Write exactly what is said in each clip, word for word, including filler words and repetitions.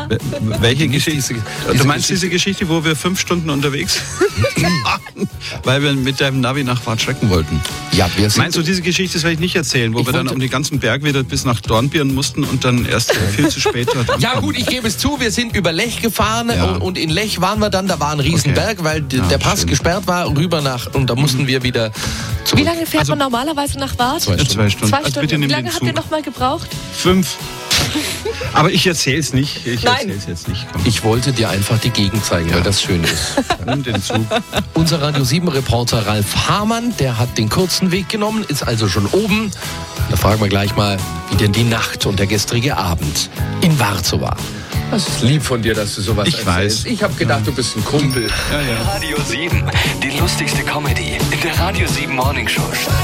Welche Geschichte? Du meinst diese Geschichte, wo wir fünf Stunden unterwegs waren, weil wir mit deinem Navi nach Bad Schrecken wollten? Ja, wir sind. Meinst du, diese Geschichte, das werde ich nicht erzählen, wo wir dann um den ganzen Berg wieder bis nach Dornbirn mussten und dann erst viel zu spät dort Ja gut, ich gebe es zu, wir sind über Lech gefahren Ja. und, und in Lech waren wir dann, da war ein Riesenberg, Okay. weil d- Ja, der Pass schön. gesperrt war, rüber nach, und da mussten wir wieder zurück. Wie lange fährt Also- man normalerweise nach Bad? Zwei Ja, zwei Stunden. Zwei Also Stunden. bitte Wie nimm lange den habt ihr Zug. noch mal gebraucht? Fünf. Aber ich erzähle es nicht. Ich Nein. erzähle es jetzt nicht. Komm, Ich wollte dir einfach die Gegend zeigen, weil das schön ist. nimm den Zug. Unser Radio sieben Reporter Ralf Hamann, der hat den kurzen Weg genommen, ist also schon oben. Da fragen wir gleich mal, wie denn die Nacht und der gestrige Abend in Warzow war. Das ist lieb von dir, dass du sowas Ich erzählst. weiß. Ich habe gedacht, du bist ein Kumpel. Ja, ja. Radio sieben, die lustigste Comedy in der Radio sieben Morning Show.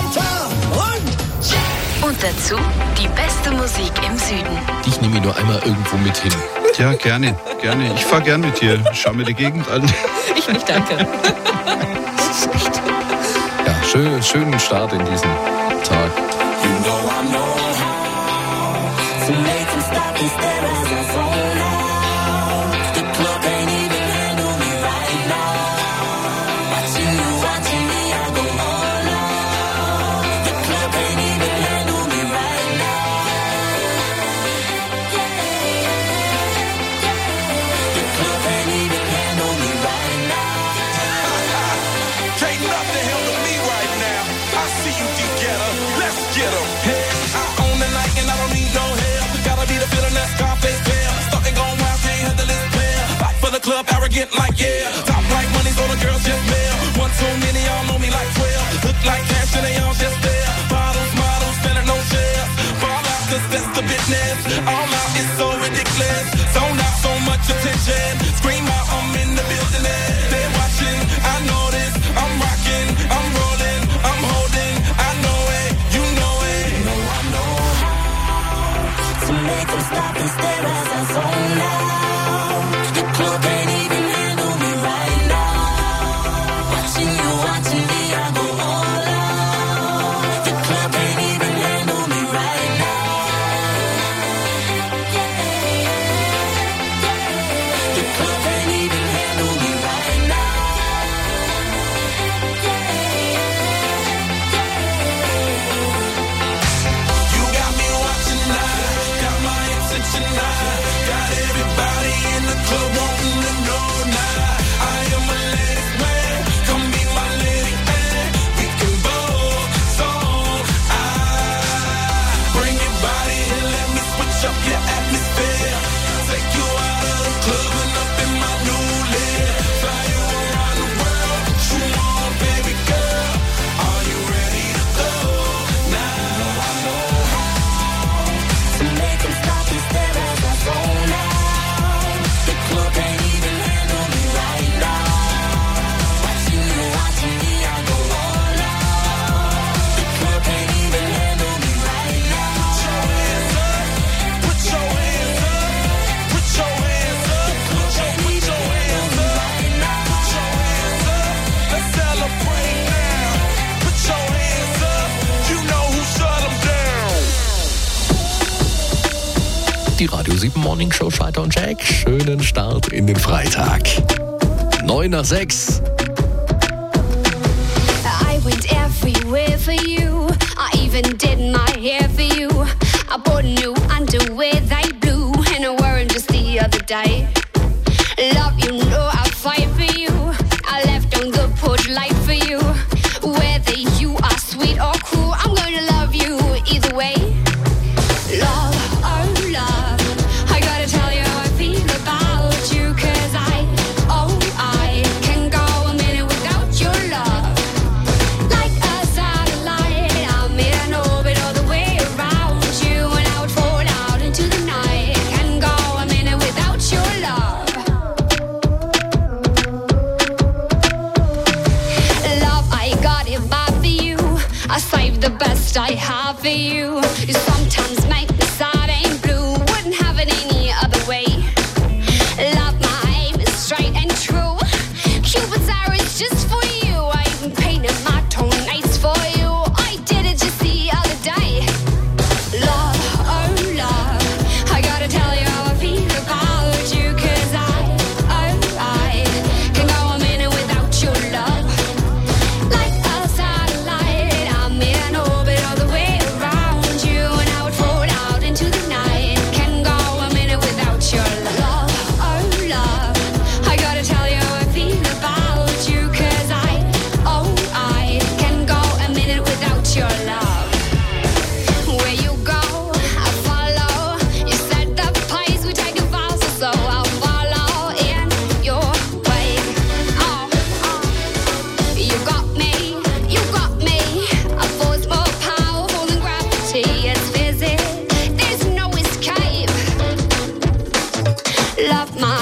Und dazu die beste Musik im Süden. Ich nehme ihn nur einmal irgendwo mit hin. Ja, gerne, gerne. Ich fahre gern mit dir. Schau mir die Gegend an. Ich nicht, danke. Ja, schön, schönen Start in diesen Tag. Can't nothing handle me right now. I see you together. Let's get 'em. Hey, I own the night and I don't need no help. Gotta be the feeling that Scarface feel. Starting going wild, can't handle this pair. Fight for the club, arrogant like yeah. Top like money, so the girls just mail. One too many, y'all know me like twelve. Look like cash and they all just there. Bottles, models, spending no shares. Fall out, cause that's the business. All out is so ridiculous. Zone out, so much attention. Scream out, I'm in the building. They're watching, I know this. I'm rocking, I'm rolling, I'm holding. I know it, you know it. You know I know how to make them stop and stare as I zone out. The club can't even handle me right now. Watching you, watching me, I go all out. The club can't even handle me right now. The club can't even handle me right now. You got me watching now, got my attention now, got everybody in the club wanting to know now. I am a ladies man, come be my lady man. We can both song. I bring your body and let me switch up your atmosphere. Take you out of the club and up in my new lair. Fly you around the world, you on, baby girl. Are you ready to go now? I know to make them stop and stare as I zone out. The club can't even handle me right now. Watching you, watching me, I go all out. The club can't even handle me right now. Put your hands up, put your hands up, put your hands up, put your hands up right now. Put your hands up, let's celebrate now. Put your hands up, you know who shut 'em down. Die Radio sieben Morning Show, Schalter und Jack. Schönen Start in den Freitag. neun nach sechs. I went everywhere for you. I even did my hair for you. I bought new underwear, they blue, and I wore them just the other day. Love, you know I fight for you. I left on the porch light for you. Whether you are sweet or cool, I'm gonna love you either way. Love, oh love, I gotta tell you how I feel about you, 'cause I, oh I can go a minute without your love. Like a satellite, I'm in orbit all the way around you, and I would fall out into the night. Can go a minute without your love. Love, I got it bad for you. I saved the best I have for you. You sometimes make me sad and blue. Wouldn't have it any other way. Love, my aim is straight and true. Cupid's arrow is just for you. I even painted my toenails for you. I did it just the other day. Love, oh love, I gotta tell you how I feel about you.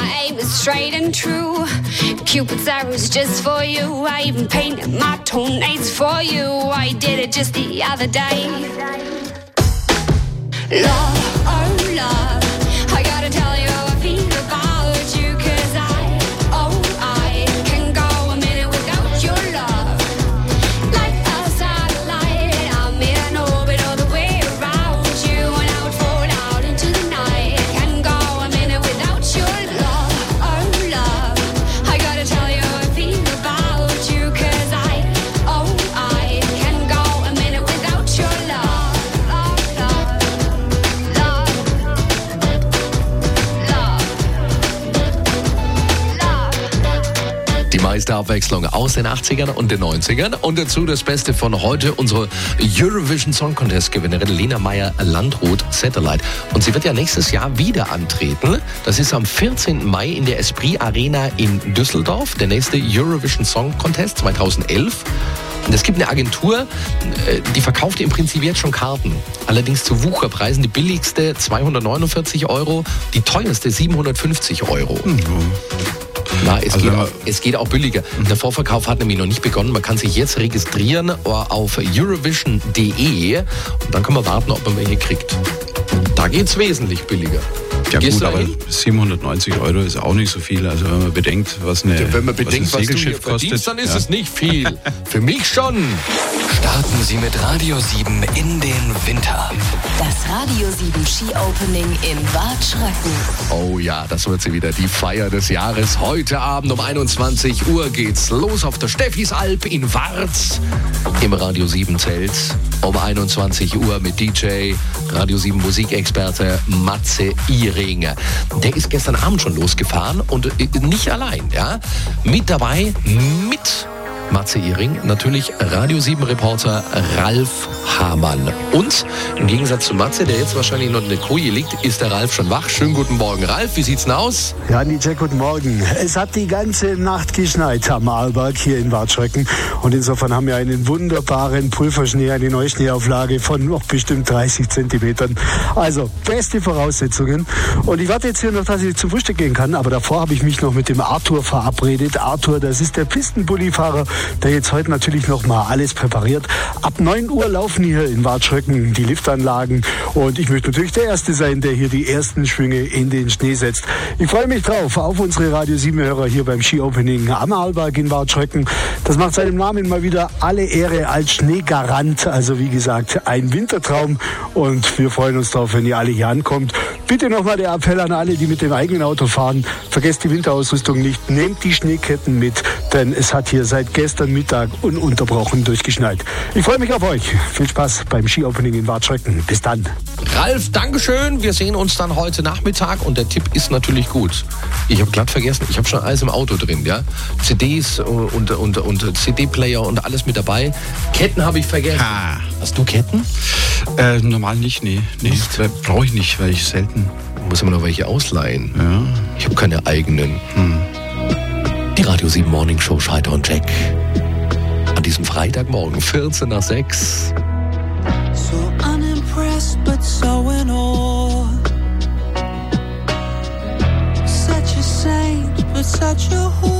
my aim is straight and true. Cupid's arrow's just for you. I even painted my toenails for you. I did it just the other day. Love, oh love, I gotta tell you how I feel about you. Cause I, oh I, can go a minute without your love. Like a satellite, I'm in an orbit all the way around you. And I would fall out into the night. Can go a minute without your love, oh love, I gotta tell you how I feel about you. Cause I, oh I, can go a minute without your love. Love, love. Die meiste Abwechslung aus den achtzigern und den neunzigern und dazu das Beste von heute, unsere Eurovision Song Contest Gewinnerin Lena Meyer-Landrut, Satellite. Und sie wird ja nächstes Jahr wieder antreten. Das ist am vierzehnten Mai in der Esprit Arena in Düsseldorf, der nächste Eurovision Song Contest zweitausendelf. Und es gibt eine Agentur, die verkauft im Prinzip jetzt schon Karten. Allerdings zu Wucherpreisen. Die billigste zweihundertneunundvierzig Euro, die teuerste siebenhundertfünfzig Euro. Mhm. Na, es, also, geht auch, es geht auch billiger. Der Vorverkauf hat nämlich noch nicht begonnen. Man kann sich jetzt registrieren auf eurovision punkt de und dann kann man warten, ob man welche kriegt. Da geht's wesentlich billiger. Ja gut, aber siebenhundertneunzig Euro ist auch nicht so viel. Also wenn man bedenkt, was eine, ja, wenn man bedenkt, was ein was Segelschiff du hier verdienst, kostet, dann ist ja. es nicht viel. Für mich schon. Starten Sie mit Radio sieben in den Winter. Das Radio sieben Ski-Opening in Bad Schröcken. Oh ja, das wird sie wieder. Die Feier des Jahres. Heute Abend um einundzwanzig Uhr geht's los auf der Steffisalp in Warz. Im Radio sieben Zelt. Um einundzwanzig Uhr mit D J, Radio sieben Musikexperte Matze Ihring. Der ist gestern Abend schon losgefahren und nicht allein, ja. Mit dabei, mit Matze Ihring, natürlich Radio sieben Reporter Ralf Hamann. Und im Gegensatz zu Matze, der jetzt wahrscheinlich noch in der Koje liegt, ist der Ralf schon wach. Schönen guten Morgen, Ralf. Wie sieht's denn aus? Ja, Nietzsche, guten Morgen. Es hat die ganze Nacht geschneit am Arlberg hier in Bad Schröcken. Und insofern haben wir einen wunderbaren Pulverschnee, eine Neuschneeauflage von noch bestimmt dreißig Zentimetern. Also, beste Voraussetzungen. Und ich warte jetzt hier noch, dass ich zum Frühstück gehen kann. Aber davor habe ich mich noch mit dem Arthur verabredet. Arthur, das ist der Pistenbullifahrer, der jetzt heute natürlich noch mal alles präpariert. Ab neun Uhr laufen hier in Bad Schröcken die Liftanlagen und ich möchte natürlich der Erste sein, der hier die ersten Schwünge in den Schnee setzt. Ich freue mich drauf, auf unsere Radio sieben Hörer hier beim Ski-Opening am Arlberg in Bad Schröcken. Das macht seinem Namen mal wieder alle Ehre als Schneegarant. Also wie gesagt, ein Wintertraum und wir freuen uns drauf, wenn ihr alle hier ankommt. Bitte nochmal der Appell an alle, die mit dem eigenen Auto fahren. Vergesst die Winterausrüstung nicht, nehmt die Schneeketten mit, denn es hat hier seit gestern Mittag ununterbrochen durchgeschneit. Ich freue mich auf euch. Viel Spaß beim Ski-Opening in Bad Schröcken. Bis dann. Ralf, Dankeschön. Wir sehen uns dann heute Nachmittag und der Tipp ist natürlich gut. Ich habe glatt vergessen, ich habe schon alles im Auto drin, ja. C Ds und, und, und C D-Player und alles mit dabei. Ketten habe ich vergessen. Ha. Hast du Ketten? Äh, normal nicht, nee. nee brauche ich nicht, weil ich selten... Muss immer noch welche ausleihen. Ja. Ich habe keine eigenen. Hm. Die Radio sieben Morning Show Scheiter und Jack. An diesem Freitagmorgen, vierzehn nach sechs. So unimpressed but so in awe. Such a saint but such a whore.